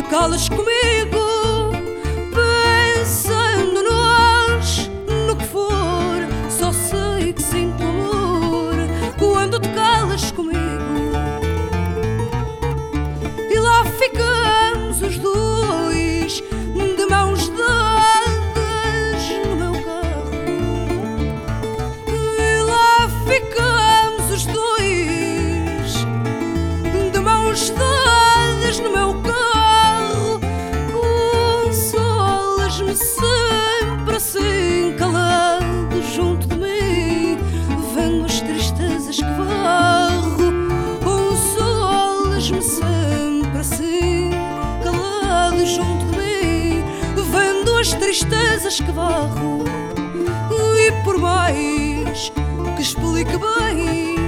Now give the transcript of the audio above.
calas comigo, pensando nós, no que for. Só sei que sinto amor quando te calas comigo. E lá ficamos os dois, de mãos dadas no meu carro. E lá ficamos os dois, de mãos dadas no meu carro. Consolas-me sempre assim, calado junto de mim, vendo as tristezas que varro. Consolas-me sempre assim, calado junto de mim, vendo as tristezas que varro. E por mais que explique bem,